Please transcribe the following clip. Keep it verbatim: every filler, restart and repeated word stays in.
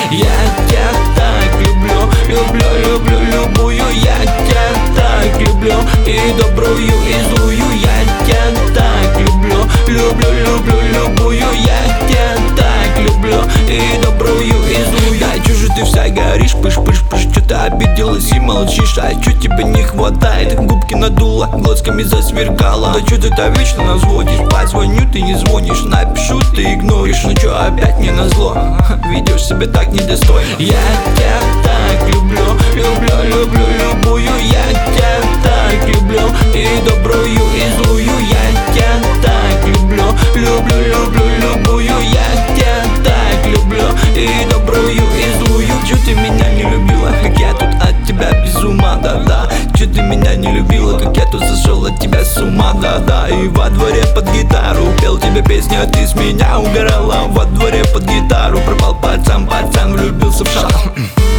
Я тебя так люблю, люблю, люблю любую. Я тебя так люблю, и добрую, и злую. Я тебя так люблю, люблю, люблю любую. Я тебя так люблю, и добрую, и злую. Да чё же ты вся горишь, пыш-пыш-пыш, чё ты обиделась и молчишь? А чё тебе не хватает? Губки надула, глазками засверкала. Да чё ты-то вечно нас водишь? Позвоню, ты не звонишь, напишу, ты игноришь. Ну чё опять не назло? Ведёшь себя так недостойно. Я тебя так люблю, люблю, люблю любую. Я тебя так люблю, и добрую, и злую. Я тебя так люблю, люблю, люблю любую. Я тебя так люблю, и добрую, и злую. Чё ты меня не любила, как я тут от тебя без ума, да-да. Чё ты меня не любила, как я тут сошел от тебя с ума, да-да. И во дворе под гитару пел тебе песни, а ты с меня угорала. Во дворе под гитару пропал пацан, пацан влюбился в шал.